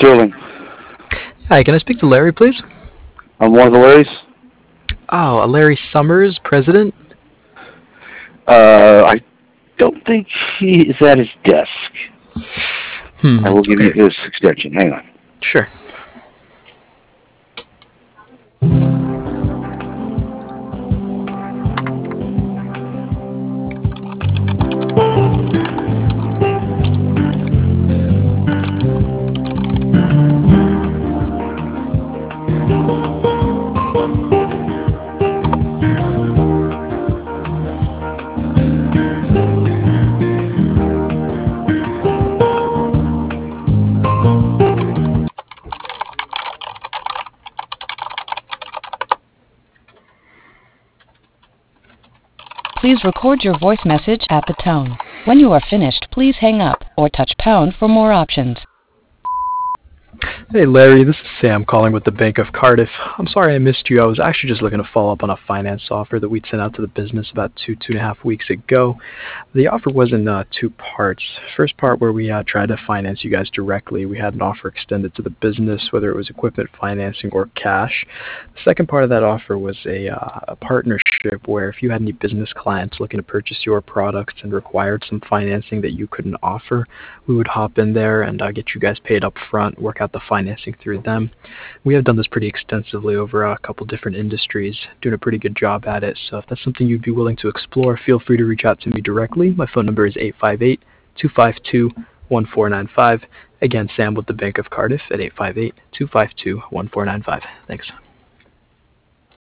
Sterling. Hi, can I speak to Larry, please? I'm one of the Larrys. Oh, Larry Summers, president? I don't think he is at his desk. I will give you Okay, his extension. Hang on. sure. Please record your voice message at the tone. When you are finished, please hang up or touch pound for more options. Hey Larry, this is Sam calling with the Bank of Cardiff. I'm sorry I missed you. I was actually just looking to follow up on a finance offer that we'd sent out to the business about two and a half weeks ago. The offer was in two parts. First part where we tried to finance you guys directly. We had an offer extended to the business, whether it was equipment financing or cash. The second part of that offer was a partnership where if you had any business clients looking to purchase your products and required some financing that you couldn't offer, we would hop in there and get you guys paid up front, work out the financing through them. We have done this pretty extensively over a couple different industries, doing a pretty good job at it. So if that's something you'd be willing to explore, feel free to reach out to me directly. My phone number is 858-252-1495. Again, Sam with the Bank of Cardiff at 858-252-1495. Thanks.